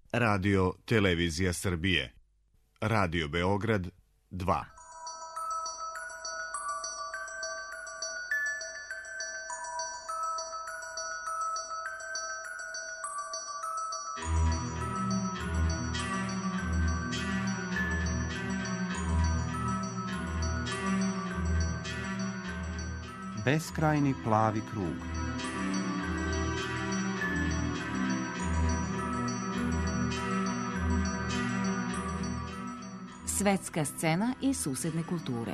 Radio Televizija Srbije. Radio Beograd 2. Beskrajni plavi krug. Svetska scena i susedne kulture.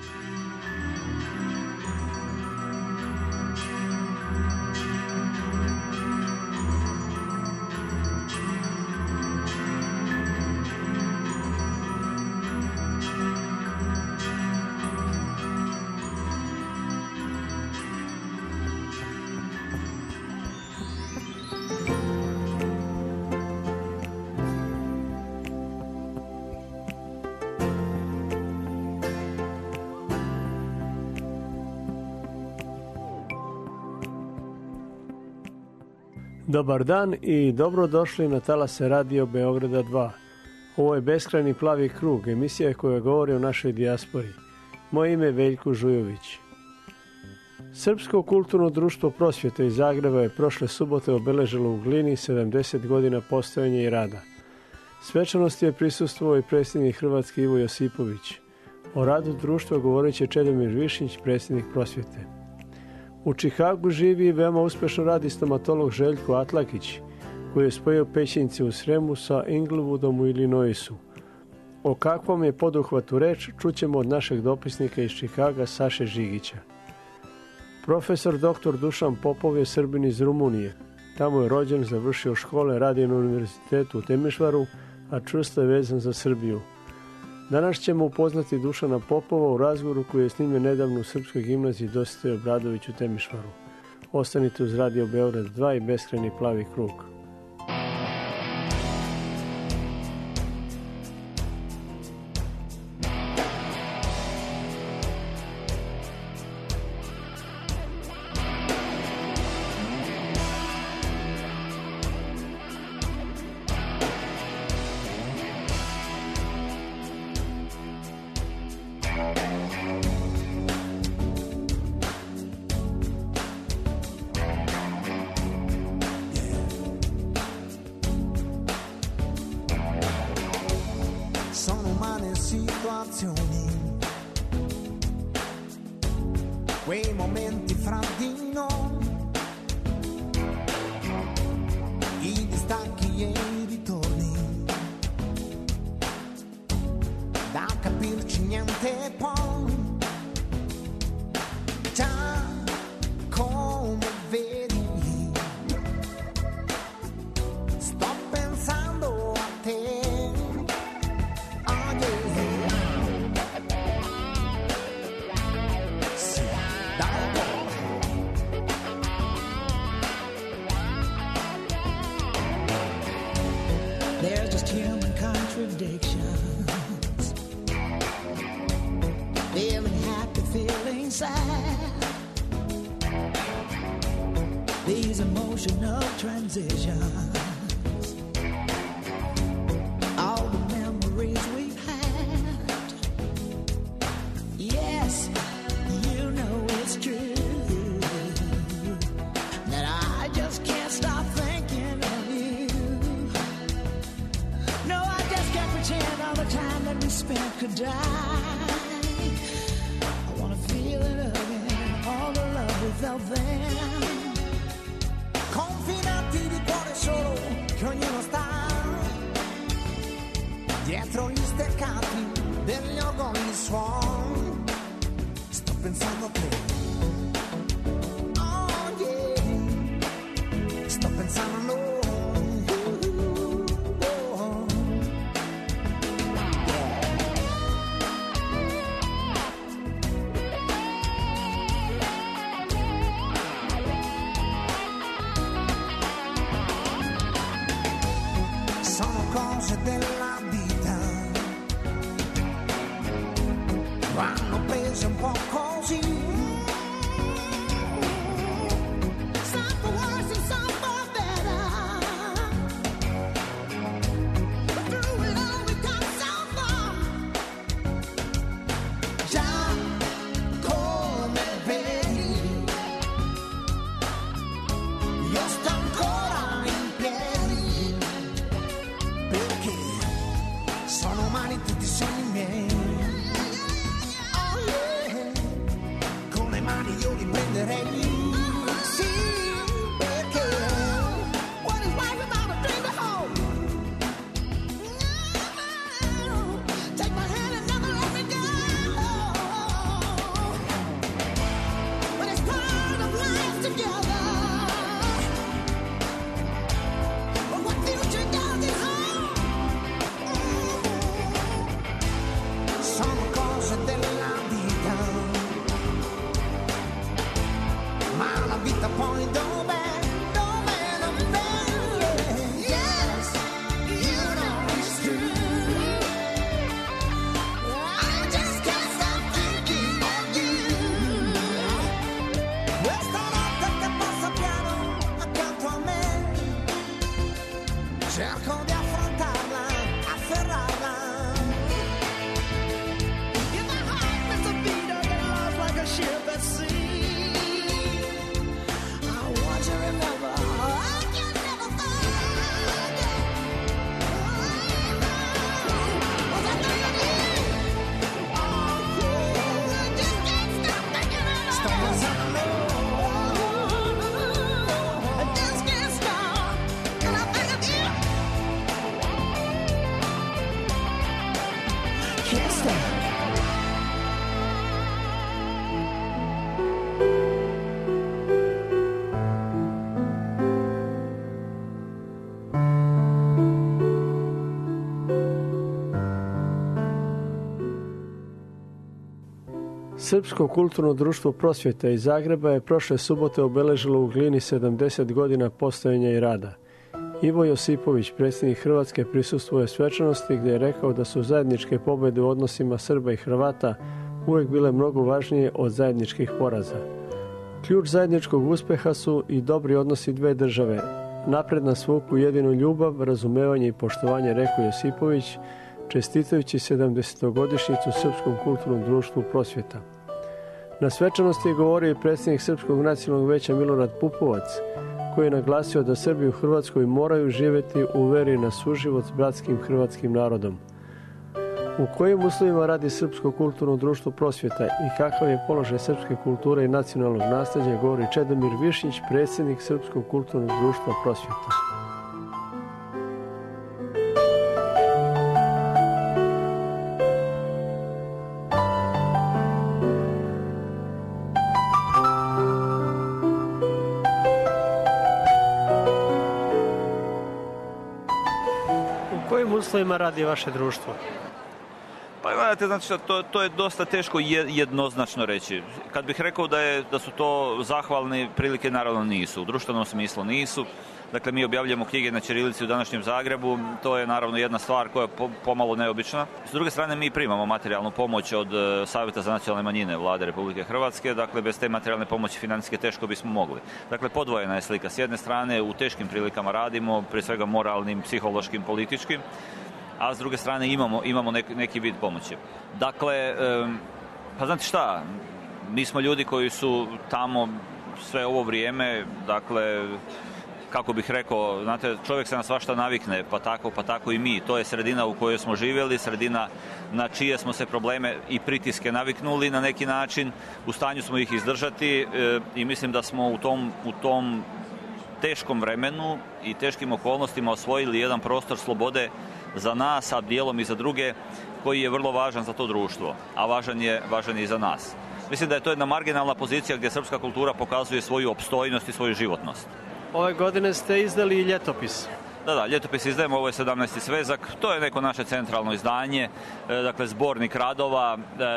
Dobar dan i dobrodošli na talase Radio Beograda 2. Ovo je Beskrajni plavi krug, emisija koja govori o našoj dijaspori. Moje ime je Veljko Žujović. Srpsko kulturno društvo prosvjete iz Zagreba je prošle subote obeležilo u Glini 70 godina postojanja i rada. Svečanosti je prisustvovao i predsjednik Hrvatske Ivo Josipović. O radu društva govorit će Čedomir Višnjić, predsjednik prosvjete. U Čikagu živi i veoma uspešno radi stomatolog Željko Atlakić, koji je spojio Pećince u Sremu sa Inglewoodom u Illinoisu. O kakvom je poduhvatu reč čućemo od našeg dopisnika iz Čikaga Saše Žigića. Profesor dr. Dušan Popov je Srbin iz Rumunije. Tamo je rođen, završio škole, radi na univerzitetu u Temišvaru, a čvrsto je vezan za Srbiju. Danas ćemo upoznati Dušana Popova u razgovoru koji je snimljen nedavno u Srpskoj gimnaziji Dositej Obradović u Temišvaru. Ostanite uz Radio Beograd 2 i Beskrajni plavi krug. Quei momenti fra di noi, i distacchi e i ritorni, da capirci niente poi, già come vedi, sto pensando a te. There's just human contradictions, feeling happy, feeling sad, these emotional transitions, all the memories we've had. Yes, you know it's true that I just can't stop thinking of you. No, I just can't pretend all the time that we spent could die. I wanna feel it again, all the love we felt then. Confinati di cuore solo, che ognuno sta dietro gli steccati degli organi suoni. Sto pensando a te. Oh yeah, sto pensando a noi. Cose della vita vanno prese un po' così, some for worse and some for better. cerco di affrontarla, afferrarla. In my heart there's a beat that loves like a ship at sea. I want you to remember, I can never forget. Was I thinking? Oh yeah, I just can't stop thinking about it. Stars up low. I just can't stop. And I think of you. Can't stop. Srpsko kulturno društvo Prosvjeta iz Zagreba je prošle subote obeležilo u Glini 70 godina postojanja i rada. Ivo Josipović, predsjednik Hrvatske, prisustvuje svečanosti gdje je rekao da su zajedničke pobjede u odnosima Srba i Hrvata uvijek bile mnogo važnije od zajedničkih poraza. Ključ zajedničkog uspjeha su i dobri odnosi dve države. Napred nas vuku jedinu ljubav, razumevanje i poštovanje, rekao Josipović, čestitajući 70-godišnjicu Srpskom kulturnom društvu Prosvjeta. Na svečanosti je govorio i predsjednik Srpskog nacionalnog veća Milorad Pupovac, koji je naglasio da Srbi u Hrvatskoj moraju živjeti u veri na suživot s bratskim hrvatskim narodom. U kojim uslovima radi Srpsko kulturno društvo Prosvjeta i kakav je položaj srpske kulture i nacionalnog nasljeđa, govori Čedomir Višnjić, predsjednik Srpskog kulturnog društva Prosvjeta. U kojim uslovima radi vaše društvo? Pa gledajte, znači to je dosta teško jednoznačno reći. Kad bih rekao da su to zahvalne prilike, naravno nisu. U društvenom smislu nisu. Dakle, mi objavljujemo knjige na ćirilici u današnjem Zagrebu. To je naravno jedna stvar koja je pomalo neobična. S druge strane, mi primamo materijalnu pomoć od Savjeta za nacionalne manjine Vlade Republike Hrvatske. Dakle, bez te materijalne pomoći financijske teško bismo mogli. Dakle, podvojena je slika. S jedne strane, u teškim prilikama radimo, prije svega moralnim, psihološkim, političkim, a s druge strane imamo neki vid pomoći. Dakle, pa znate šta, mi smo ljudi koji su tamo sve ovo vrijeme, dakle, kako bih rekao, znate, čovjek se na svašta navikne, pa tako i mi. To je sredina u kojoj smo živjeli, sredina na čije smo se probleme i pritiske naviknuli na neki način. U stanju smo ih izdržati i mislim da smo u tom teškom vremenu i teškim okolnostima osvojili jedan prostor slobode za nas, a dijelom i za druge, koji je vrlo važan za to društvo, a važan je i za nas. Mislim da je to jedna marginalna pozicija gdje srpska kultura pokazuje svoju opstojnost i svoju životnost. Ove godine ste izdali i ljetopis. Da, ljetopis izdajemo, ovo je 17. svezak, to je neko naše centralno izdanje, dakle zbornik radova.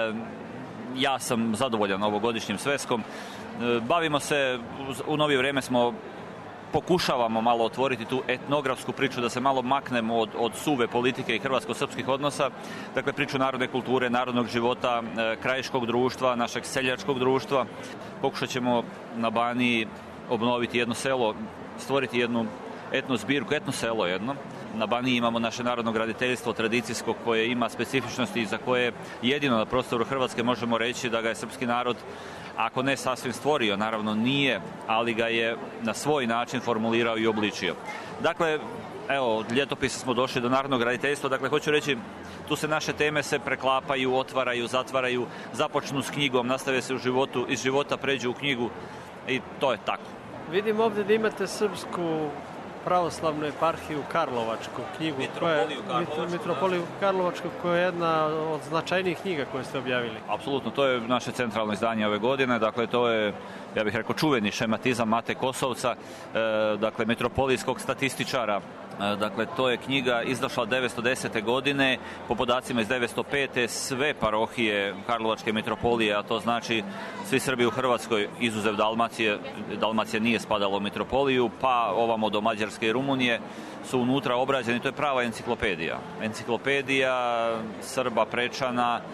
Ja sam zadovoljan ovogodišnjim svezkom. Bavimo se, u novije vrijeme pokušavamo malo otvoriti tu etnografsku priču, da se malo maknemo od suve politike i hrvatsko-srpskih odnosa, dakle priču narodne kulture, narodnog života, krajiškog društva, našeg seljačkog društva. Pokušat ćemo na Baniji obnoviti jedno selo, stvoriti jednu etno zbirku, etno selo jedno. Na Baniji imamo naše narodno graditeljstvo tradicijsko koje ima specifičnosti i za koje jedino na prostoru Hrvatske možemo reći da ga je srpski narod, ako ne sasvim stvorio, naravno nije, ali ga je na svoj način formulirao i obličio. Dakle, evo, od ljetopisa smo došli do narodnog graditeljstva, dakle, hoću reći, tu se naše teme se preklapaju, otvaraju, zatvaraju, započnu s knjigom, nastave se u životu, iz života pređu u knjigu i to je tako. Vidim ovdje da imate srpsku pravoslavnu eparhiju Karlovačku knjigu, Mitropoliju Karlovačku, koja je jedna od značajnijih knjiga koje ste objavili. Apsolutno, to je naše centralno izdanje ove godine, dakle to je, ja bih rekao, čuveni šematizam Mate Kosovca, dakle mitropolijskog statističara. Dakle, to je knjiga izašla 910. godine, po podacima iz 905. sve parohije Karlovačke mitropolije, a to znači svi Srbi u Hrvatskoj, izuzev Dalmacije, Dalmacija nije spadala u mitropoliju, pa ovamo do Mađarske i Rumunije, su unutra obrađeni. To je prava enciklopedija. Enciklopedija Srba, Prečana,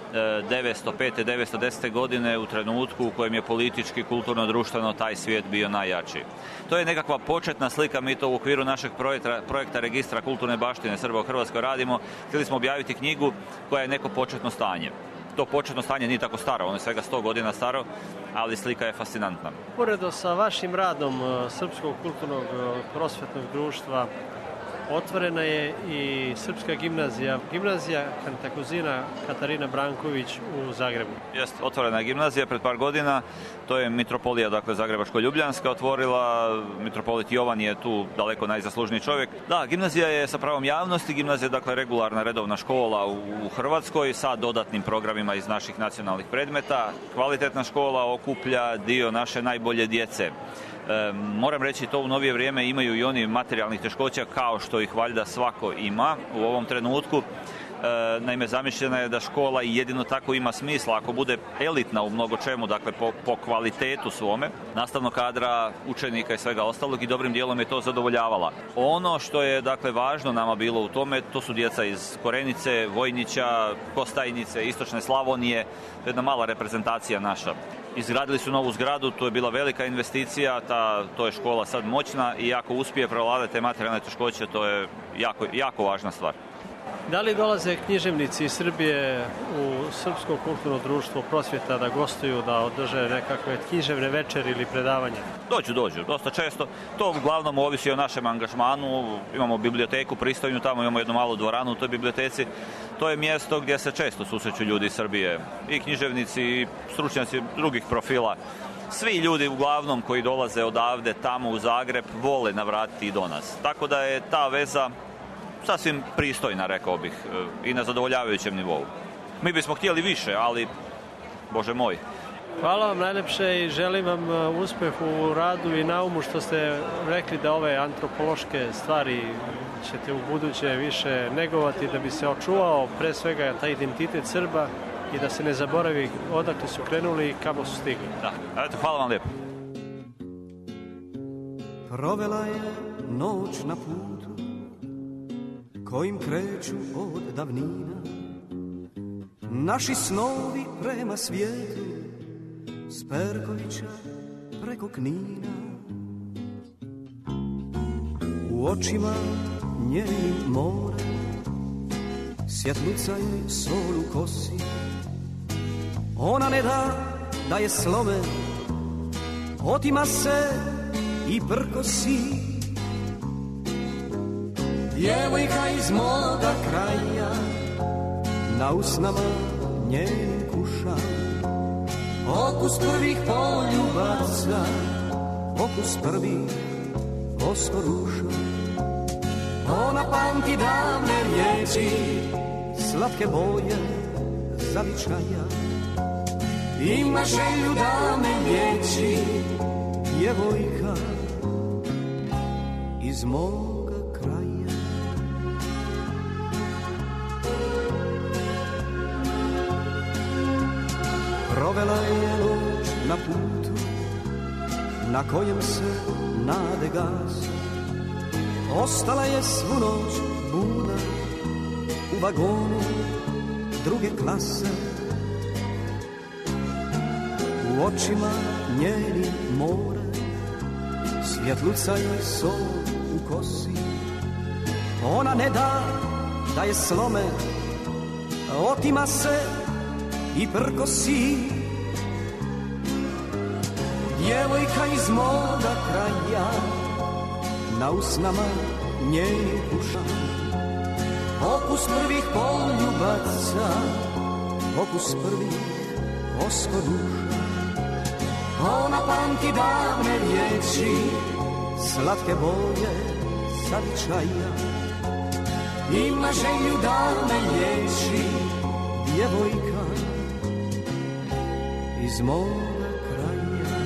905. 910. godine u trenutku u kojem je politički, kulturno, društveno taj svijet bio najjači. To je nekakva početna slika, mi to u okviru našeg projekta Registra kulturne baštine Srba u Hrvatskoj radimo. Htjeli smo objaviti knjigu koja je neko početno stanje. To početno stanje nije tako staro, ono je svega 100 godina staro, ali slika je fascinantna. Poredo sa vašim radom Srpskog kulturnog prosvetnog društva otvorena je i Srpska gimnazija Kantakuzina Katarina Branković u Zagrebu. Jeste, otvorena je gimnazija pred par godina, to je mitropolija, dakle Zagrebačko-Ljubljanska otvorila, mitropolit Jovan je tu daleko najzaslužniji čovjek. Da, gimnazija je sa pravom javnosti, gimnazija je dakle regularna redovna škola u Hrvatskoj sa dodatnim programima iz naših nacionalnih predmeta. Kvalitetna škola okuplja dio naše najbolje djece. Moram reći, to u novije vrijeme imaju i oni materijalnih teškoća kao što ih valjda svako ima u ovom trenutku. Naime, zamišljena je da škola i jedino tako ima smisla ako bude elitna u mnogo čemu, dakle po kvalitetu svome, nastavnog kadra, učenika i svega ostalog, i dobrim dijelom je to zadovoljavala. Ono što je dakle važno nama bilo u tome, to su djeca iz Korenice, Vojnića, Kostajnice, Istočne Slavonije, jedna mala reprezentacija naša. Izgradili su novu zgradu, to je bila velika investicija, to je škola sad moćna i ako uspije prevladati te materijalne teškoće, to je jako važna stvar. Da li dolaze književnici iz Srbije u Srpsko kulturno društvo prosvjeta da gostuju, da održe nekakve književne večeri ili predavanja? Dođu, dosta često. To uglavnom ovisi o našem angažmanu. Imamo biblioteku pristojnu, tamo imamo jednu malu dvoranu u toj biblioteci. To je mjesto gdje se često susreću ljudi iz Srbije. I književnici, i stručnjaci drugih profila. Svi ljudi uglavnom koji dolaze odavde tamo u Zagreb vole navratiti i do nas. Tako da je ta veza sasvim pristojna, rekao bih, i na zadovoljavajućem nivou. Mi bismo htjeli više, ali, Bože moj. Hvala vam najlepše i želim vam uspjeh u radu i na umu što ste rekli da ove antropološke stvari ćete u buduće više negovati da bi se očuvao pre svega taj identitet Srba i da se ne zaboravi odakle su krenuli i kamo su stigli. Da, eto, hvala vam lijepo. Provela je noć na putu kojim kreću od davnina naši snovi prema svijetu, s Perkovića preko Knina. U očima njenim more, svjetluca joj sol u kosi. Ona ne da je slome, otima se i prkosi. Djevojka iz moga kraja, na usnama njenim kuša, okus prvih poljubaca, okus prvih oskoruša. Ona pamti davne riječi, slatke boje zavičaja. Ima želju da me liječi, djevojka iz moga kraja. Provela je noć na putu na kojem se nade gase. Ostala je svu noć budna u vagonu druge klase. U očima njenim more, svjetluca joj sol u kosi. Ona ne da je slome, otima se i prkosi. Djevojka iz moga kraja, na usnama njenih kuša, okus prvih poljubaca, okus prvih oskoruša. Ona pamti davne riječi, slatke boje zavičaja. Ima želju da me liječi, djevojka iz moga kraja.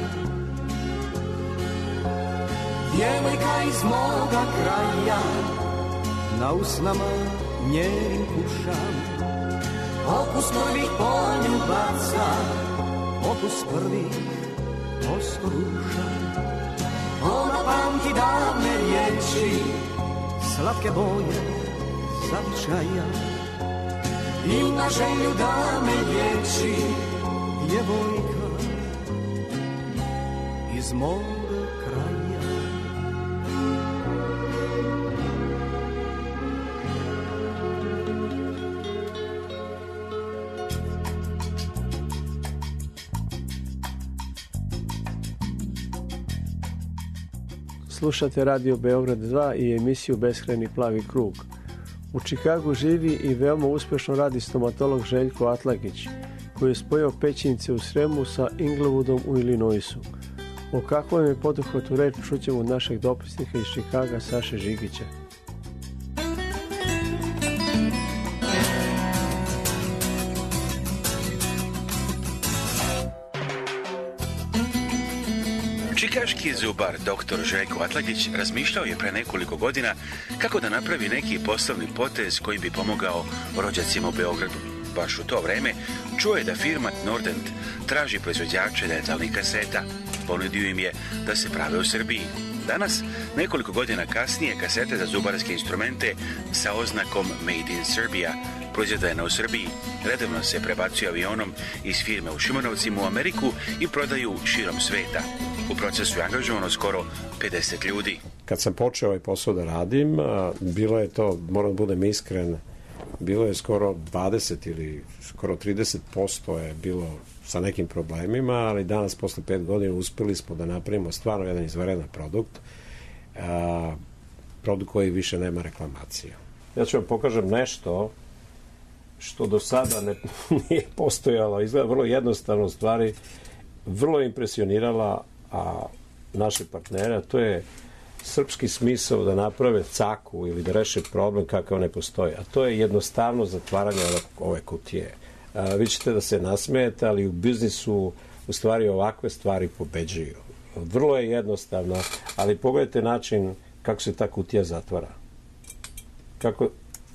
Djevojka iz moga kraja, na usnama njenim kušam, okus prvih poljubaca, okus prvih oskoruša. Ona pamti davne riječi, slatke boje zavičaja. i na želju da me liječi djevojka iz moga kraja. Slušate Radio Beograd 2 i emisiju Beskrajni plavi krug. U Čikagu živi i veoma uspješno radi stomatolog Željko Atlagić, koji je spojio Pećinice u Sremu sa Inglewoodom u Illinoisu. O kakvom je poduhvatu reč čućemo od našeg dopisnika iz Čikaga Saše Žigića. Čikaški zubar dr. Željko Atlagić razmišljao je pre nekoliko godina kako da napravi neki poslovni potez koji bi pomogao rođacima u Beogradu. Baš u to vreme čuo je da firma Nordent traži proizvođače dentalnih kaseta. Ponudio im je da se prave u Srbiji. Danas, nekoliko godina kasnije, kasete za zubarske instrumente sa oznakom Made in Serbia proizvedena u Srbiji. Redovno se prebacuje avionom iz firme u Šimanovcima u Ameriku i prodaju širom sveta. U procesu je angažovano skoro 50 ljudi. Kad sam počeo ovaj posao da radim, bilo je to, moram da budem iskren, bilo je skoro 20 ili skoro 30% je bilo sa nekim problemima, ali danas posle 5 godina uspeli smo da napravimo stvarno jedan izvanredan produkt, produkt koji više nema reklamacija. Ja ću vam pokažem nešto što do sada nije postojalo, izgleda vrlo jednostavno, stvari vrlo impresionirala naše partnere, a to je srpski smisao da naprave caku ili da reše problem kakav ne postoji, a to je jednostavno zatvaranje ove kutije. Vi ćete da se nasmejete, ali u biznisu u stvari ovakve stvari pobeđuju. Vrlo je jednostavno, ali pogledajte način kako se ta kutija zatvara. Kako...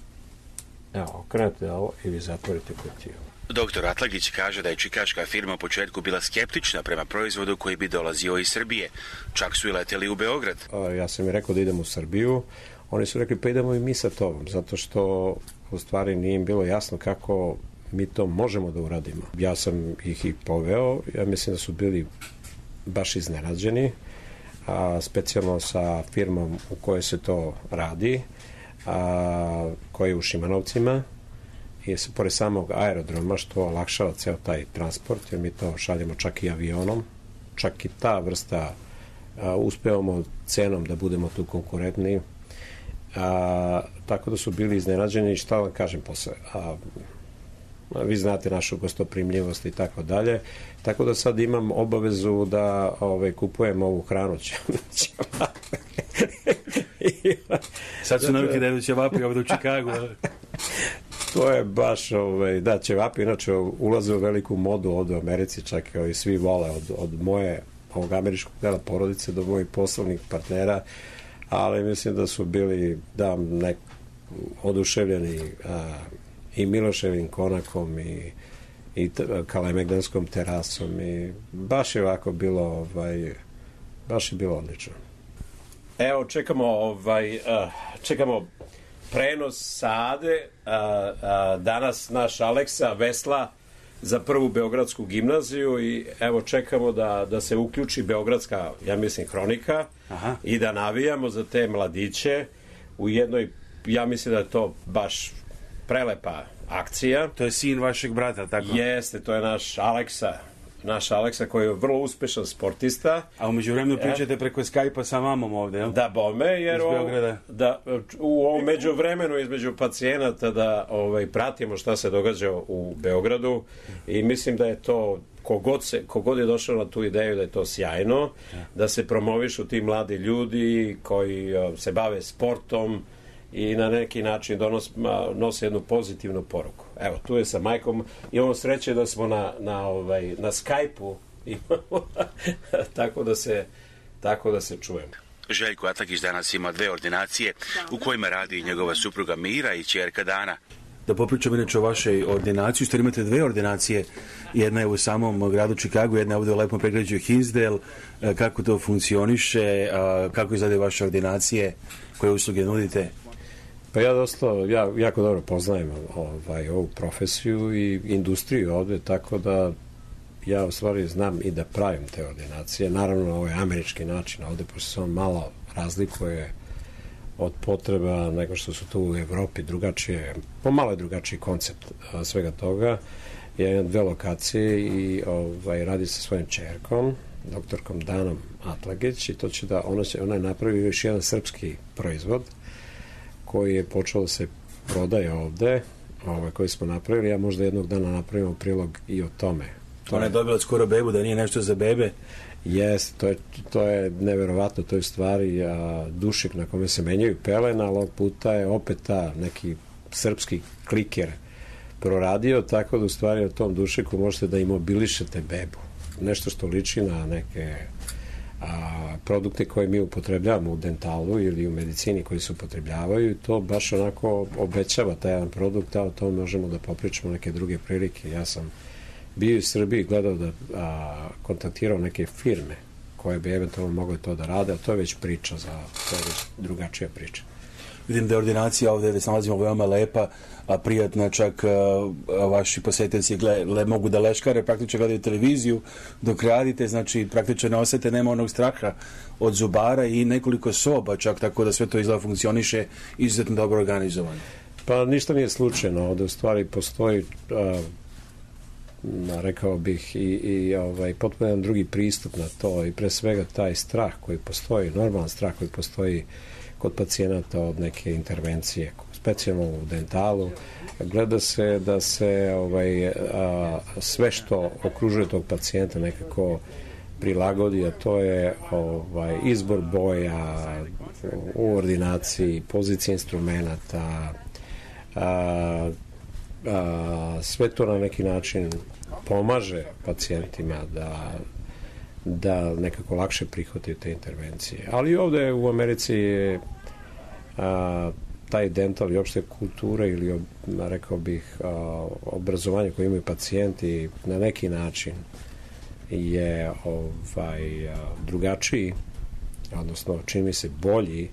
Evo, okrenete ovo i vi zatvorite kutiju. Doktor Atlagić kaže da je čikaška firma u početku bila skeptična prema proizvodu koji bi dolazio iz Srbije. Čak su i leteli u Beograd. Ja sam im rekao da idem u Srbiju. Oni su rekli pa idemo i mi sa tobom, zato što u stvari nije im bilo jasno kako mi to možemo da uradimo. Ja sam ih i poveo, ja mislim da su bili baš iznenađeni, specijalno sa firmom u kojoj se to radi, koja je u Šimanovcima, i pored samog aerodroma, što olakšava ceo taj transport, jer mi to šaljemo čak i avionom, čak i ta vrsta uspevamo cenom da budemo tu konkurentni, tako da su bili iznenađeni. Šta vam kažem posle, vi znate našu gostoprimljivost i tako dalje, tako da sad imam obavezu da kupujem ovu hranu. Sad su navike da jedu ćevapi ovdje u Čikagu. To je baš, da, ćevapi inače ulaze u veliku modu ovdje u Americi, čak i svi vole od moje ovog američkog dela porodice do mojih poslovnih partnera, ali mislim da su bili oduševljeni i Miloševim konakom i Kalemegdanskom terasom i baš je ovako bilo baš je bilo odlično. Evo, čekamo prenos sa Ade. Danas naš Aleksa vesla za prvu beogradsku gimnaziju i evo čekamo da se uključi beogradska, ja mislim, hronika. Aha. I da navijamo za te mladiće u jednoj, ja mislim da je to baš prelepa akcija. To je sin vašeg brata, tako? Jeste, to je naš Aleksa koji je vrlo uspešan sportista. A u međuvremenu pričate preko Skype-a sa mamom ovde, jel? Da, bome, jer u ovom međuvremenu između pacijenata da pratimo šta se događa u Beogradu i mislim da je to, kogod je došao na tu ideju, da je to sjajno, da se promovišu ti mladi ljudi koji se bave sportom i na neki način nose jednu pozitivnu poruku. Evo, tu je sa majkom, imamo sreće da smo na Skype-u tako da se čujemo. Željko Atlagić danas ima 2 ordinacije u kojima radi njegova supruga Mira i ćerka Dana. Da popričam inače o vašoj ordinaciji, što imate 2 ordinacije, jedna je u samom gradu Čikagu, jedna je ovdje u lepom predgrađu Hinsdale. Kako to funkcioniše, kako izgledaju vaše ordinacije, koje usluge nudite? Pa ja jako dobro poznajem ovu profesiju i industriju ovde, tako da ja u stvari znam i da pravim te ordinacije. Naravno, ovo je američki način ovde, pošto se on malo razlikuje od potreba nego što su tu u Evropi drugačije, pomalo je drugačiji koncept svega toga. Ja imam 2 lokacije i radi sa svojim čerkom, doktorkom Danom Atlagić, i to će da, ona je napravila još jedan srpski proizvod koji je počeo da se prodaje ovde, koji smo napravili. Ja možda jednog dana napravimo prilog i o tome. Ona je dobila skoro bebu, da nije nešto za bebe. Jeste, to je neverovatno, to je stvari dušik na kome se menjaju pelena, ali ovog puta je opet neki srpski kliker proradio, tako da u stvari na tom dušiku možete da imobilišete bebu. Nešto što liči na neke produkte koje mi upotrebljavamo u dentalu ili u medicini koji se upotrebljavaju, i to baš onako obećava taj jedan produkt, a o tome možemo da popričamo neke druge prilike. Ja sam bio u Srbiji, gledao da kontaktirao neke firme koje bi eventualno mogle to da rade, a to je već priča, to je već drugačija priča. Vidim da je ordinacija ovde gde se nalazimo veoma lepa, a prijatna, čak vaši posjetioci mogu da leškare, praktično gledaju televiziju dok radite, znači praktično ne osete, nema onog straha od zubara, i nekoliko soba čak, tako da sve to izgleda funkcioniše izuzetno dobro organizovano. Pa ništa nije slučajno, ovde u stvari postoji rekao bih i potpuno jedan drugi pristup na to, i pre svega taj strah koji postoji, normalan strah koji postoji kod pacijenata od neke intervencije, specijalno u dentalu. Gleda se da se sve što okružuje tog pacijenta nekako prilagodi, a to je izbor boja u ordinaciji, pozicije instrumenta, sve to na neki način pomaže pacijentima da nekako lakše prihvataju te intervencije. Ali ovde u Americi je taj dental i opšte kultura ili rekao bih obrazovanje koje imaju pacijenti na neki način je drugačiji, odnosno čini mi se bolji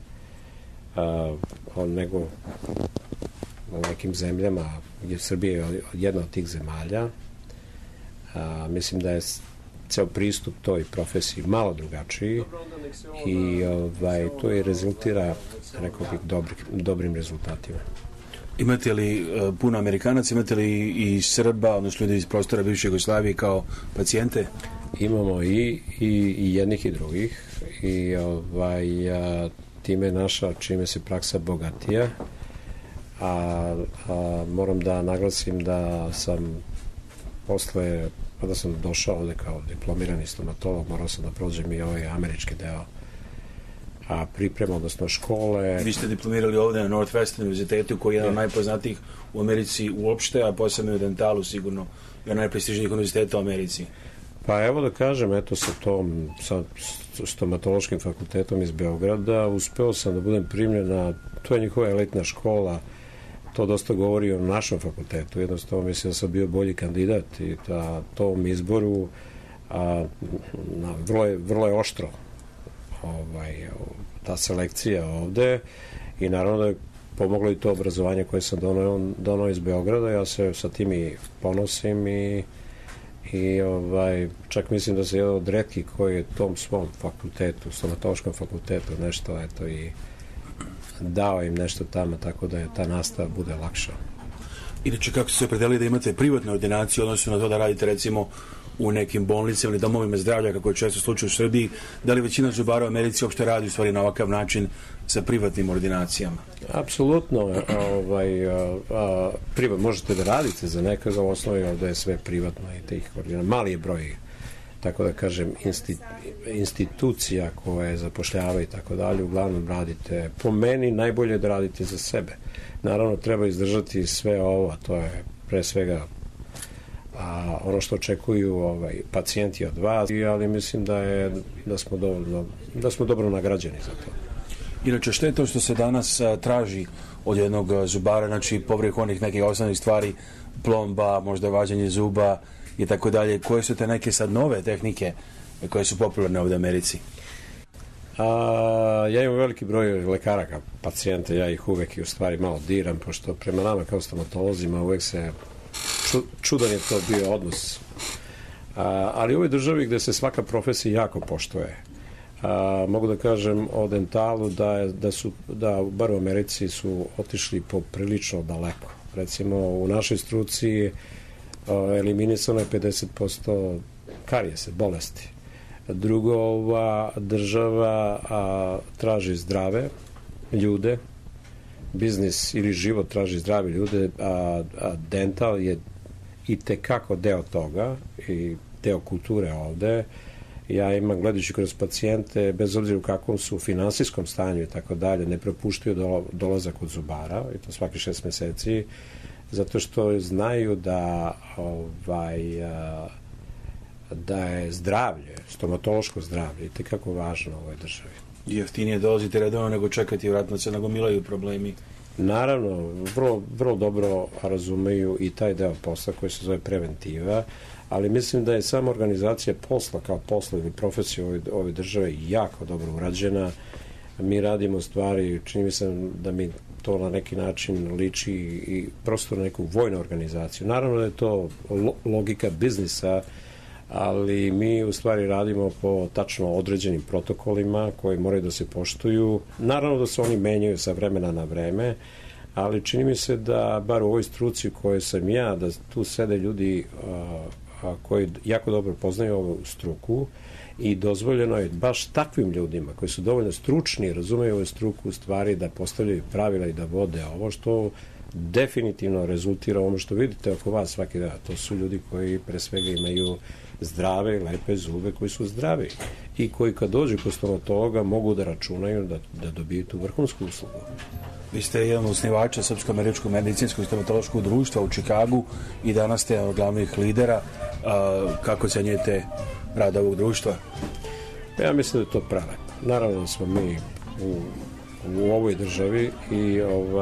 nego u nekim zemljama, gdje Srbija je jedna od tih zemalja. Mislim da je ceo pristup toj profesiji malo drugačiji i to je rezultira, rekao bih, dobrim rezultatima. Imate li puno Amerikanaca, imate li i Srba, odnosno ljudi iz prostora bivše Jugoslavije kao pacijente? Imamo i jednih i drugih, i time je naša, čime se praksa bogatija, a moram da naglasim da sam posle, kada sam došao ovde kao diplomirani stomatolog, morao sam da prođem i ovaj američki deo priprema, odnosno škole. Vi ste diplomirali ovde na Northwestern univerzitetu, koji je jedan od najpoznatijih u Americi uopšte, a posebno u dentalu sigurno, jedan najprestižnijih univerziteta u Americi. Pa evo da kažem, sa stomatološkim fakultetom iz Beograda uspeo sam da budem primljen na, to je njihova elitna škola, to dosta govori o našem fakultetu, jednostavno mislim da sam bio bolji kandidat i da tom izboru vrlo je oštro ta selekcija ovde, i naravno da je pomoglo i to obrazovanje koje sam donao iz Beograda. Ja se sa tim i ponosim i čak mislim da se jedan od retkih koji je tom svom fakultetu, stomatološkom fakultetu, nešto i dao im nešto tamo, tako da je ta nastava bude lakša. Inače, kako ste se opredelili da imate privatnu ordinaciju, odnosno na to da radite recimo u nekim bolnicama ili domovima zdravlja, kako je često slučaj u Srbiji, da li većina zubara u Americi uopšte radi u stvari na ovakav način sa privatnim ordinacijama? Apsolutno. Možete da radite za nekoga, u osnovi ovde je sve privatno i tih ordinacija. Mali je broj, tako da kažem, institucija koje zapošljava i tako dalje. Uglavnom radite, po meni, najbolje da radite za sebe. Naravno, treba izdržati sve ovo, a to je pre svega ono što očekuju pacijenti od vas, ali mislim da smo dobro nagrađeni za to. Inače, što je to što se danas traži od jednog zubara, znači povrh onih nekih osnovnih stvari, plomba, možda vađenje zuba i tako dalje, koje su te neke sad nove tehnike koje su popularne ovdje u Americi? Ja imam veliki broj lekara kao pacijenta, ja ih uvek i u stvari malo diram, pošto prema nama kao stomatolozima uvek se čudan je to bio odnos. Ali u ovoj državi gde se svaka profesija jako poštuje, mogu da kažem o dentalu da bar u Americi su otišli poprilično daleko. Recimo u našoj struci eliminisano je 50% karijese, bolesti. Drugo, ova država traži zdrave ljude, biznis ili život traži zdrave ljude, a dental je i tekako deo toga i deo kulture ovde. Ja imam, gledajući kroz pacijente, bez obzira u kakvom su finansijskom stanju i tako dalje, ne propuštaju dolazak od zubara, i to svaki 6 meseci, zato što znaju da je zdravlje, stomatološko zdravlje, i tekako važno u ovoj državi. I jeftinije dolazite redovno nego čekati, vratno se nagomilaju problemi. Naravno, vrlo dobro razumeju i taj deo posla koji se zove preventiva, ali mislim da je sama organizacija posla kao posla ili profesija u ovoj države jako dobro urađena. Mi radimo stvari, čini mi se da mi to na neki način liči i prosto na neku vojnu organizaciju. Naravno da je to logika biznisa, ali mi u stvari radimo po tačno određenim protokolima koji moraju da se poštuju. Naravno da se oni menjaju sa vremena na vreme, ali čini mi se da, bar u ovoj struci koje sam ja, da tu sede ljudi koji jako dobro poznaju ovu struku i dozvoljeno je baš takvim ljudima koji su dovoljno stručni, razumeju ovu struku, stvari da postavljaju pravila i da vode ovo, što definitivno rezultira ono što vidite oko vas svaki dan. To su ljudi koji pre svega imaju zdrave, lepe zube, koji su zdravi i koji kad dođu kod stomatologa mogu da računaju da dobiju tu vrhunsku uslugu. Vi ste jedan od osnivača Srpsko-američkog medicinskog i stomatološkog društva u Čikagu i danas ste jedan od glavnih lidera. Kako ocenjujete rad ovog društva? Ja mislim da je to prelepo. Naravno da smo mi u ovoj državi i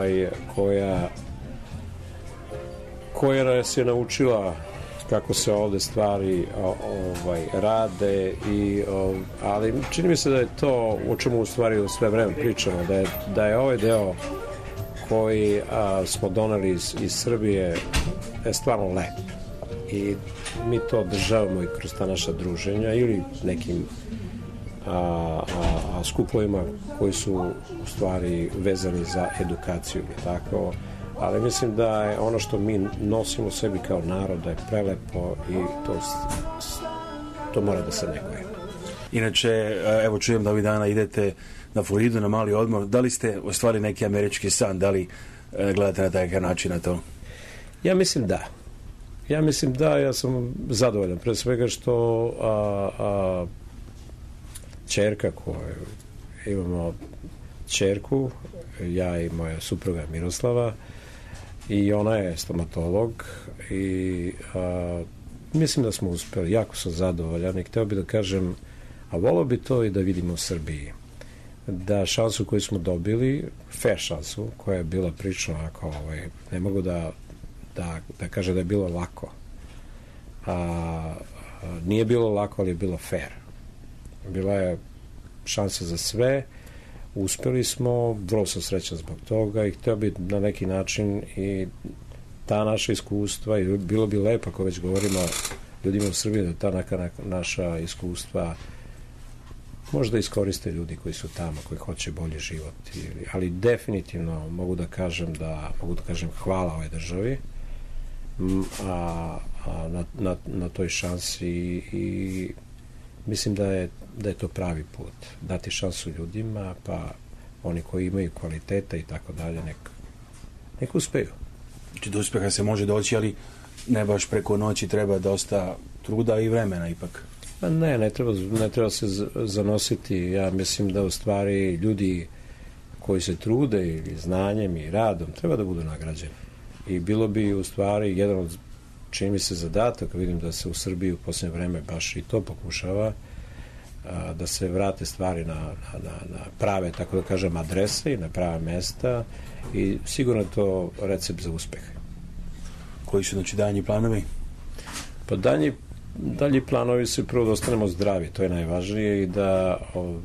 koja nas je naučila kako se ovde stvari rade, ali čini mi se da je to o čemu u stvari sve vreme pričamo, da je ovaj deo koji smo doneli iz Srbije je stvarno lep i mi to održavamo i kroz ta naša druženja ili nekim skupovima koji su u stvari vezani za edukaciju ili tako, ali mislim da je ono što mi nosimo sebi kao narod da je prelepo i to mora da se neguje. Inače, evo čujem da ovih dana idete na Floridu na mali odmor. Da li ste ostvarili neki američki san? Da li gledate na taj način na to? Ja mislim da. Ja sam zadovoljan. Pre svega što ćerka koju imamo ćerku, ja i moja supruga Miroslava, i ona je stomatolog i mislim da smo uspeli, jako sam zadovoljan i hteo bih da kažem, a volao bi to i da vidimo u Srbiji, da šansu koju smo dobili, fair šansu, koja je bila prilično onako, ne mogu da kaže da je bilo lako. Nije bilo lako, ali je bilo fair. Bila je šansa za sve, uspeli smo, vrlo sam srećan zbog toga i hteo bi na neki način i ta naša iskustva, i bilo bi lepo ako već govorimo ljudima u Srbiji da ta neka naša iskustva možda iskoriste ljudi koji su tamo, koji hoće bolji život, ali definitivno mogu da kažem hvala ovoj državi na toj šansi i mislim da je to pravi put. Dati šansu ljudima, pa oni koji imaju kvaliteta i tako dalje, nek uspeju. Znači do uspeha se može doći, ali ne baš preko noći, treba dosta truda i vremena ipak. Pa ne treba se zanositi. Ja mislim da u stvari ljudi koji se trude i znanjem i radom treba da budu nagrađeni. I bilo bi u stvari jedan od, čini mi se, zadataka, vidim da se u Srbiji u posljednje vreme baš i to pokušava, da se vrate stvari na prave, tako da kažem, adrese i na prava mesta i sigurno je to recept za uspeh. Koji su znači danji planovi? Pa danji dalji planovi su prvo da ostanemo zdravi, to je najvažnije, i da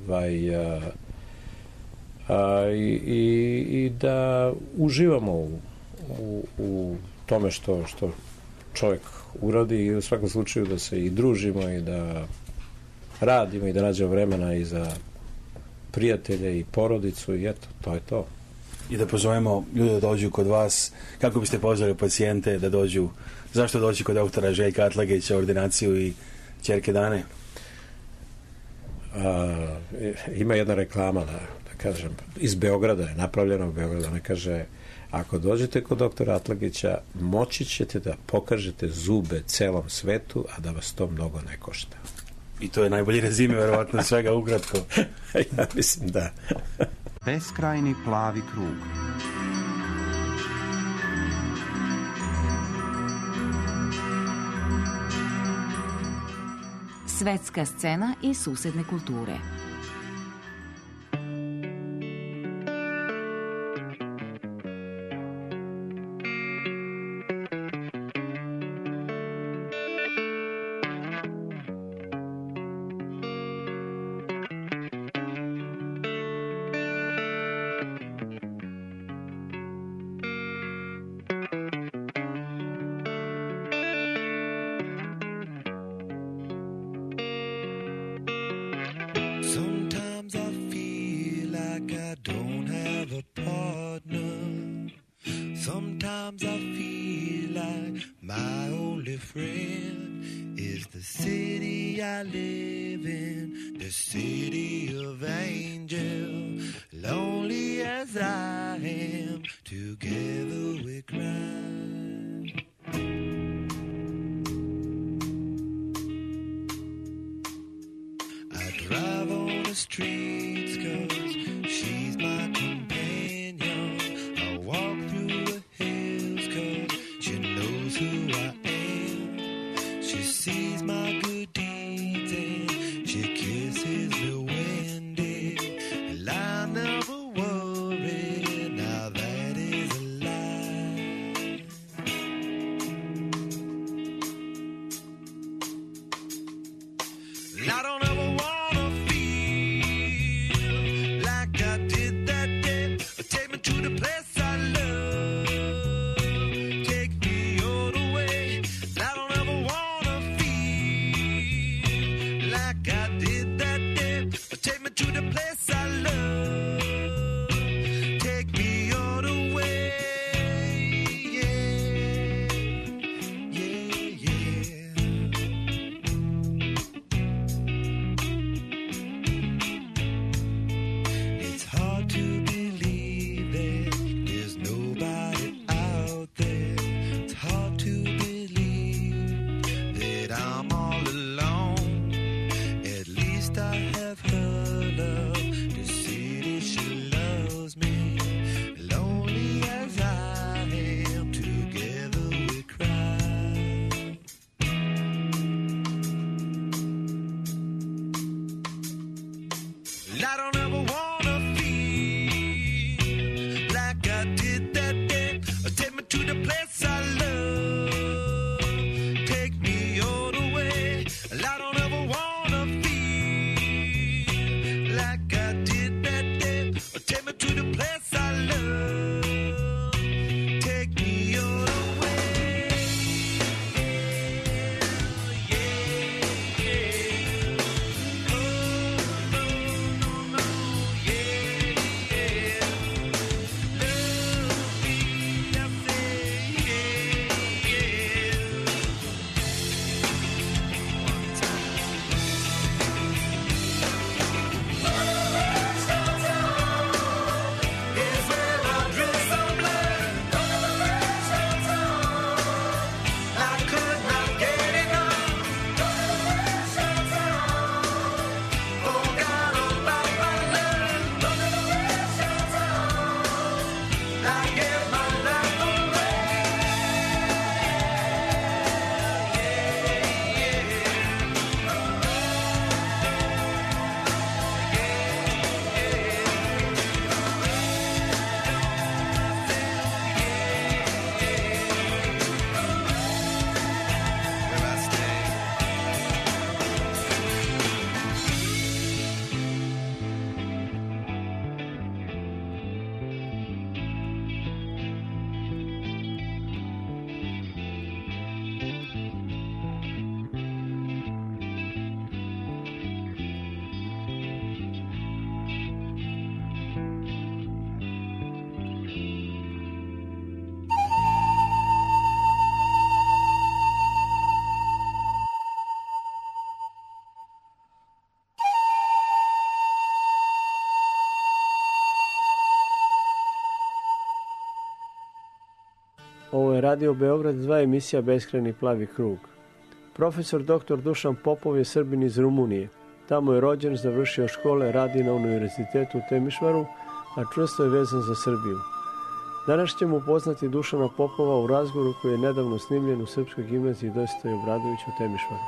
i da uživamo u tome što čovjek uradi, i u svakom slučaju da se i družimo i da radimo i da nađemo vremena i za prijatelje i porodicu, i eto, to je to. I da pozovemo ljude da dođu kod vas. Kako biste pozvali pacijente da dođu? Zašto doći kod doktora Željka Atlagića u ordinaciju i ćerke Dane? Ima jedna reklama, da kažem, iz Beograda, je napravljena u Beogradu. Ona kaže, ako dođete kod doktora Atlagića, moći ćete da pokažete zube celom svetu, a da vas to mnogo ne košta. I to je najbolji rezime, verovatno, svega ukratko. Ja mislim da. Beskrajni plavi krug. Svetska scena i susedne kulture. Sometimes I feel like I don't have a partner. Sometimes I feel like my only friend is the city I live in, the city of angels. Lonely as I am, together we cry. Drive on the streets 'cause she's my companion. I walk through the hills 'cause she knows who I am. She sees my good deeds and she kisses me when dead. And I never worry, now that is a lie. I don't ever want Ovo je Radio Beograd 2, emisija Beskrajni plavi krug. Profesor dr. Dušan Popov je Srbin iz Rumunije. Tamo je rođen, završio škole, radi na univerzitetu u Temišvaru, a čvrsto je vezan za Srbiju. Danas ćemo upoznati Dušana Popova u razgovoru koji je nedavno snimljen u Srpskoj gimnaziji Dositej Obradović u Temišvaru.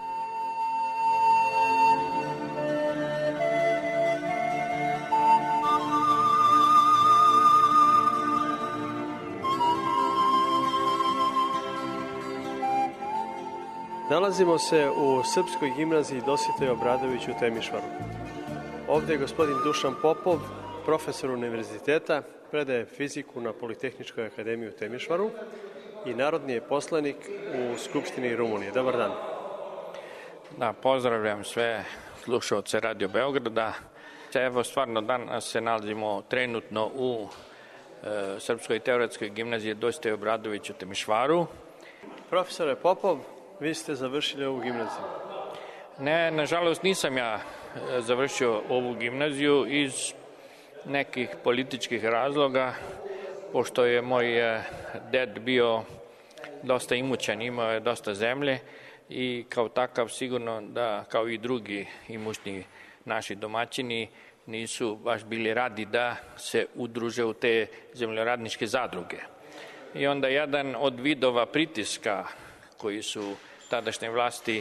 Nalazimo se u Srpskoj gimnaziji Dositej Obradović u Temišvaru. Ovdje je gospodin Dušan Popov, profesor univerziteta, predaje fiziku na Politehničkoj akademiji u Temišvaru i narodni je poslanik u Skupštini Rumunije. Dobar dan. Da, pozdravljam sve slušalce Radio Beograda. Evo, stvarno danas se nalazimo trenutno u Srpskoj teoretskoj gimnaziji Dositej Obradović u Temišvaru. Profesore Popov, vi ste završili ovu gimnaziju. Ne, nažalost nisam ja završio ovu gimnaziju iz nekih političkih razloga, pošto je moj ded bio dosta imućan, imao je dosta zemlje i kao takav sigurno da kao i drugi imućni naši domaćini nisu baš bili radi da se udruže u te zemljoradničke zadruge. I onda jedan od vidova pritiska koji su tadašnje vlasti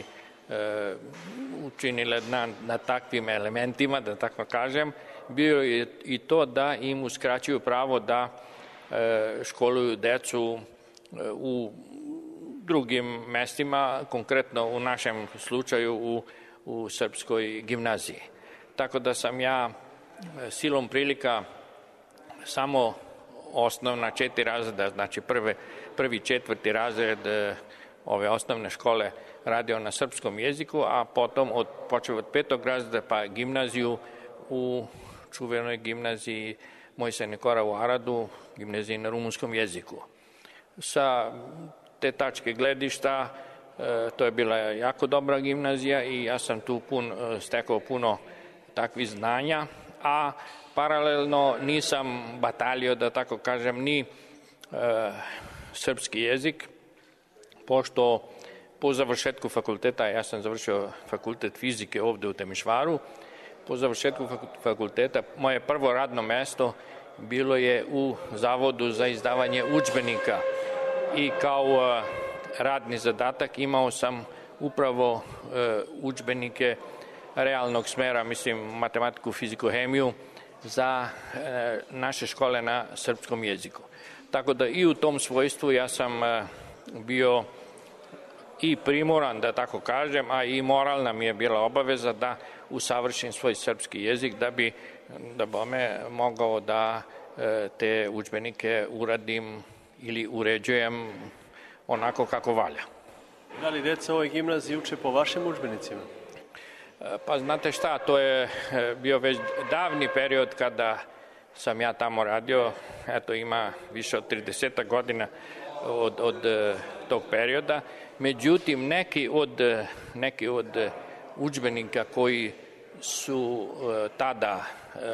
učinile na takvim elementima, da tako kažem, bio je i to da im uskraćuju pravo da školuju decu u drugim mestima, konkretno u našem slučaju u Srpskoj gimnaziji. Tako da sam ja silom prilika samo osnovna 4 razreda, znači prvi 4. razred ove osnovne škole radio na srpskom jeziku, a potom počeo od 5. razreda pa gimnaziju u čuvenoj gimnaziji Mojsej Nikora u Aradu, gimnaziji na rumunskom jeziku. Sa te tačke gledišta to je bila jako dobra gimnazija i ja sam tu stekao puno takvih znanja, a paralelno nisam batalio, da tako kažem, ni srpski jezik, pošto po završetku fakulteta, ja sam završio fakultet fizike ovde u Temišvaru, po završetku fakulteta moje prvo radno mesto bilo je u Zavodu za izdavanje udžbenika i kao radni zadatak imao sam upravo udžbenike realnog smera, mislim matematiku, fiziku, hemiju za naše škole na srpskom jeziku. Tako da i u tom svojstvu ja sam bio i primoran, da tako kažem, a i moralna mi je bila obaveza da usavršim svoj srpski jezik da bi mogao da te udžbenike uradim ili uređujem onako kako valja. Da li deca u ovoj gimnaziji uče po vašim udžbenicima? Pa znate šta, to je bio već davni period kada sam ja tamo radio, eto ima više od 30 godina od tog perioda. Međutim, neki od udžbenika koji su tada,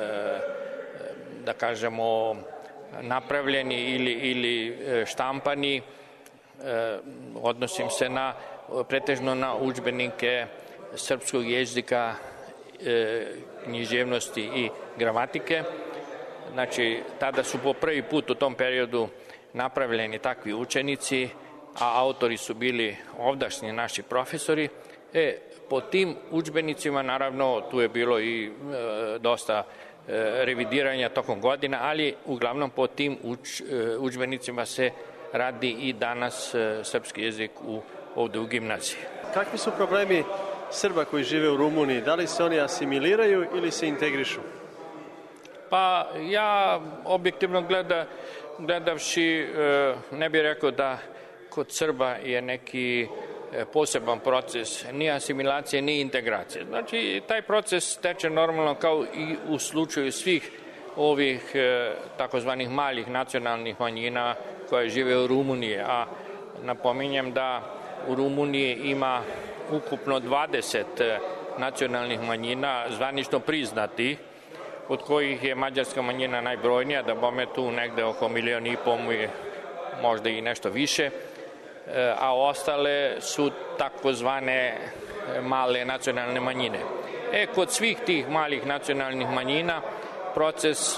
da kažemo, napravljeni ili štampani, odnosim se pretežno na udžbenike srpskog jezika, književnosti i gramatike. Znači, tada su po prvi put u tom periodu napravljeni takvi učenici, a autori su bili ovdašnji naši profesori. Po tim udžbenicima, naravno, tu je bilo i dosta revidiranja tokom godina, ali uglavnom po tim udžbenicima se radi i danas srpski jezik ovde u gimnaziji. Kakvi su problemi Srba koji žive u Rumuniji? Da li se oni asimiliraju ili se integrišu? Pa ja objektivno gledavši ne bih rekao da kod Srba je neki poseban proces ni asimilacije ni integracije. Znači, taj proces teče normalno kao i u slučaju svih ovih takozvanih malih nacionalnih manjina koje žive u Rumuniji, a napominjem da u Rumuniji ima ukupno 20 nacionalnih manjina zvanično priznati, od kojih je mađarska manjina najbrojnija, da bome tu negde oko 1,5 miliona možda i nešto više, a ostale su takozvane male nacionalne manjine. Kod svih tih malih nacionalnih manjina proces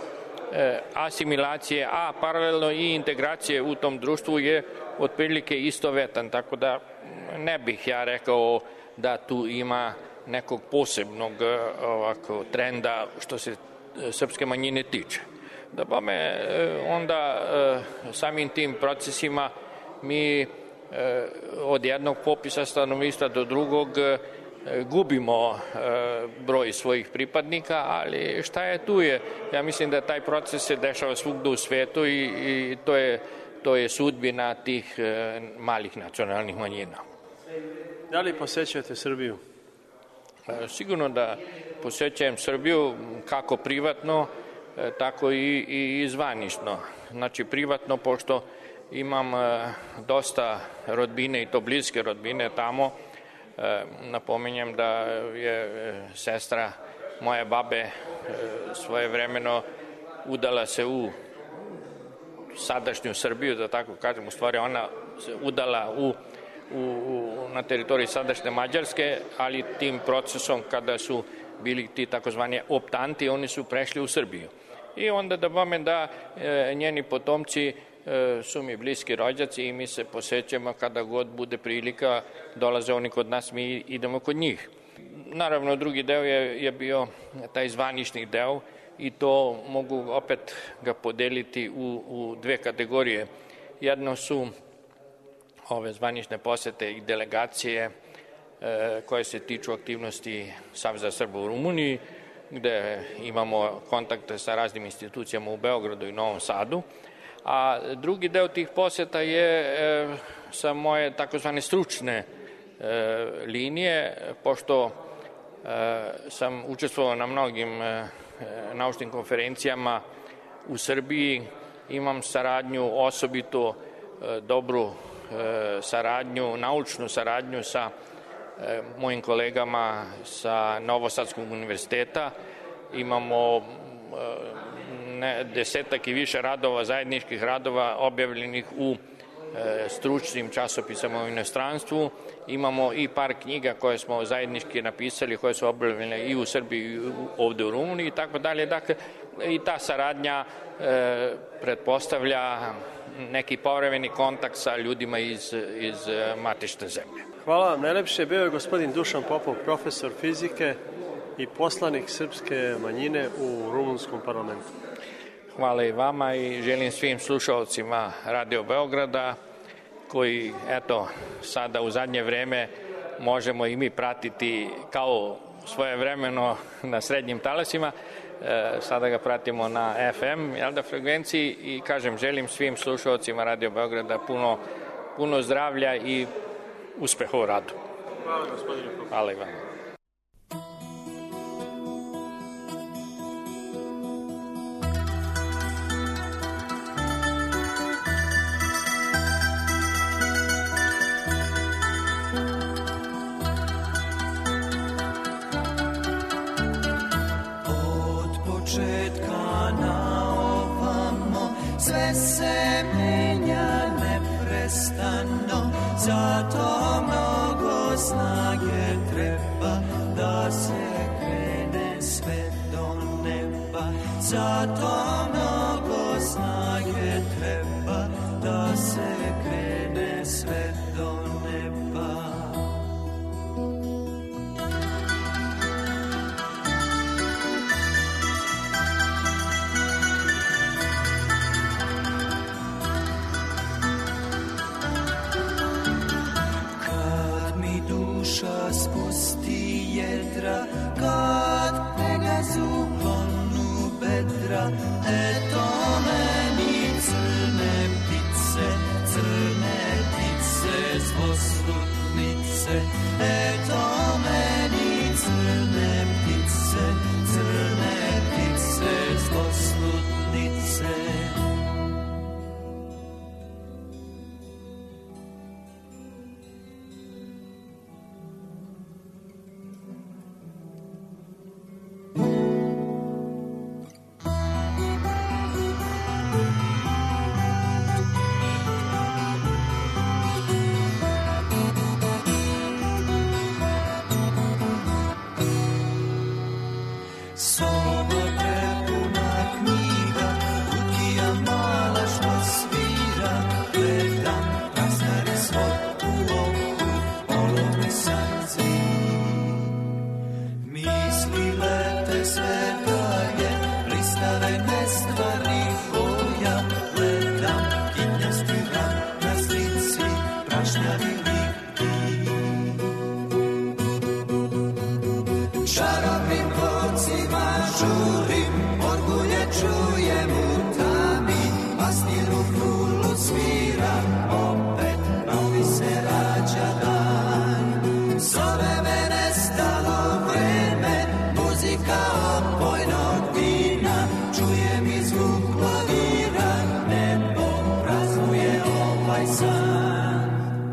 asimilacije, a paralelno i integracije u tom društvu je otprilike istovetan, tako da ne bih ja rekao da tu ima nekog posebnog ovako trenda što se srpske manjine tiče. Da pa me onda samim tim procesima mi od jednog popisa stanovništva do drugog gubimo broj svojih pripadnika, ali šta je tu je? Ja mislim da taj proces se dešava svugde u svetu i to je sudbina tih malih nacionalnih manjina. Da li posećujete Srbiju? Sigurno da posećujem Srbiju kako privatno, tako i zvanično. Znači privatno, pošto imam dosta rodbine i to bliske rodbine tamo. Napominjem da je sestra moje babe svojevremeno udala se u sadašnju Srbiju, da tako kažem, u stvari ona se udala na teritoriji sadašnje Mađarske, ali tim procesom kada su bili ti takozvani optanti, oni su prešli u Srbiju. I onda da njeni potomci su mi bliski rođaci i mi se posećamo kada god bude prilika, dolaze oni kod nas, mi idemo kod njih. Naravno, drugi deo je bio taj zvanični deo i to mogu opet ga podeliti u dve kategorije. Jedno su ove zvanične posete i delegacije koje se tiču aktivnosti Saveza Srba u Rumuniji, gde imamo kontakte sa raznim institucijama u Beogradu i Novom Sadu, a drugi deo tih poseta je sa moje takozvane stručne linije, pošto sam učestvovao na mnogim naučnim konferencijama u Srbiji, imam saradnju, osobito dobru saradnju, naučnu saradnju sa mojim kolegama sa Novosadskog univerziteta. Imamo desetak i više radova, zajedničkih radova objavljenih u stručnim časopisama u inostranstvu. Imamo i par knjiga koje smo zajednički napisali, koje su objavljene i u Srbiji i ovde u Rumuniji i tako dalje. Dakle, i ta saradnja pretpostavlja neki povremeni kontakt sa ljudima iz matične zemlje. Hvala vam najlepše. Bio je gospodin Dušan Popov, profesor fizike i poslanik srpske manjine u rumunskom parlamentu. Hvala i vama i želim svim slušalcima Radio Beograda koji, eto, sada u zadnje vreme možemo i mi pratiti kao svojevremeno na srednjim talasima. Sada ga pratimo na FM, frekvenciji i kažem, želim svim slušalcima Radio Beograda puno zdravlja i uspeha u radu. Hvala gospodine. Hvala i vama. Sve se menja neprestano, zato mnogo snage treba da se krene sve do neba. Zato mnogo snage treba da se krene sve do neba. Spusti jedra, kad Pegazu klonu bedra, eto meni crne ptice zvostu svoj san.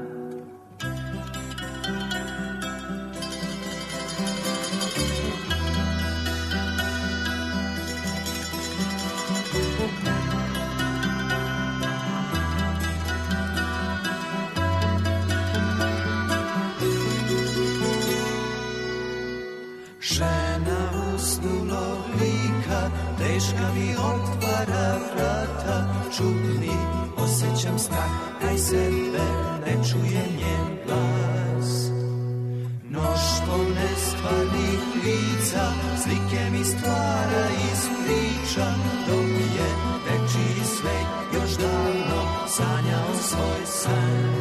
Žena usnulog lika, teška mi otvara vrata, čudni osjećam strah, kaj sebe ne čuje njen glas. Mnoštvo nestvarnih lica, slike mi stvara iz priča, dok je dečiji svet još davno sanjao svoj san.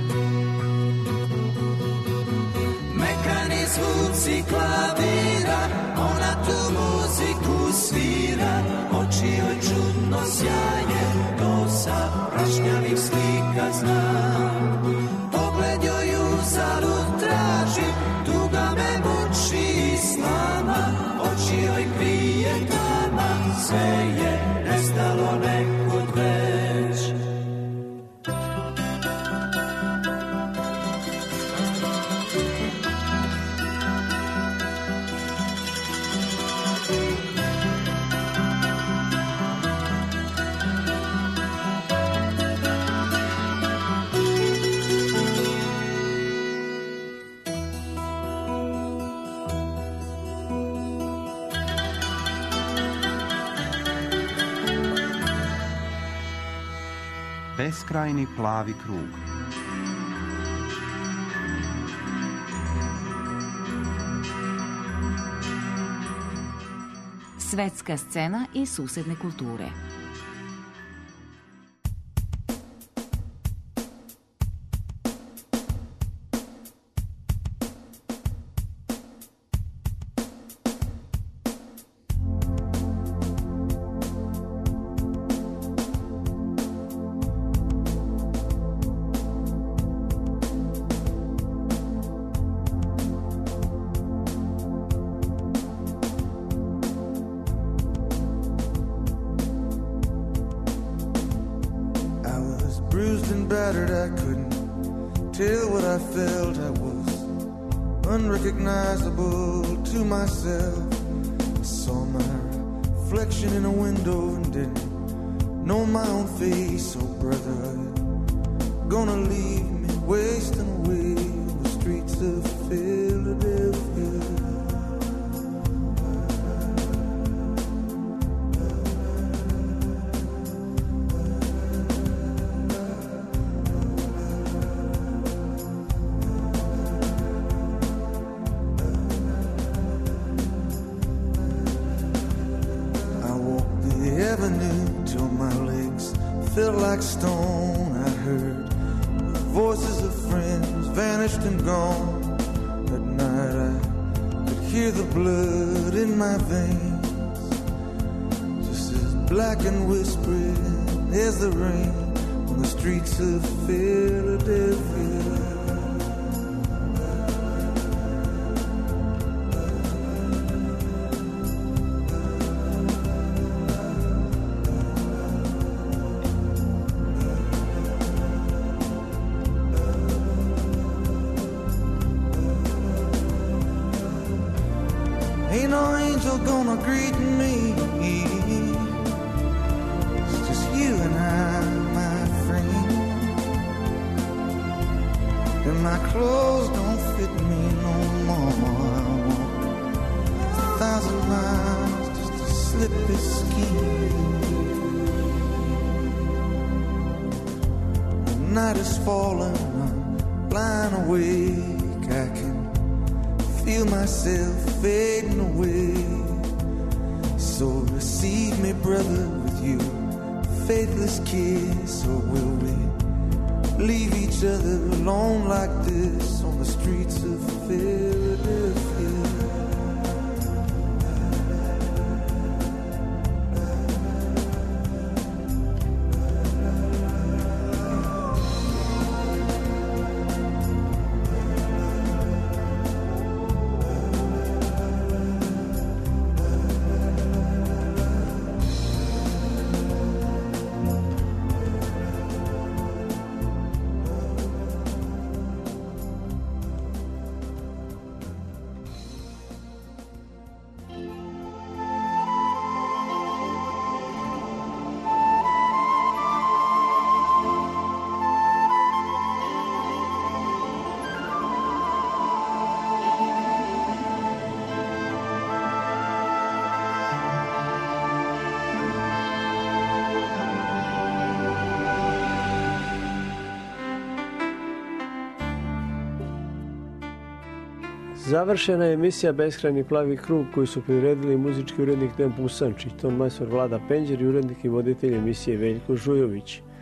Mekani zvuci klavira, ona tu muziku svira, oči joj čudno sjaje, to sa prašnjavih slika znam. Pogled joj uzalud traži, tuga me muči i slama, oči joj krije tama, sve je nestalo nekud već. Beskrajni plavi krug. Svetska scena i susedne kulture. bruised and battered, I couldn't tell what I felt. I was unrecognizable to myself. I saw my reflection in a window and didn't know my own face. Oh brother, are you gonna leave me wasting away on the streets of Philadelphia? Like stone, I heard the voices of friends vanished and gone. At night I could hear the blood in my veins, just as black and whispering as the rain on the streets of Philadelphia. Ain't no angel gonna greet me. It's just you and I, my friend. And my clothes don't fit me no more. I walk 1,000 miles just to slip this skin. The night is falling, I'm lying awake. I can feel myself fading away. So receive me, brother, with you faithless kiss. Or will we leave each other alone like this on the streets of Philadelphia? Završena je emisija Beskrajni plavi krug koju su priredili muzički urednik Dejan Pusančić, ton majstor Vlada Penđer i urednik i voditelj emisije Veljko Žujović.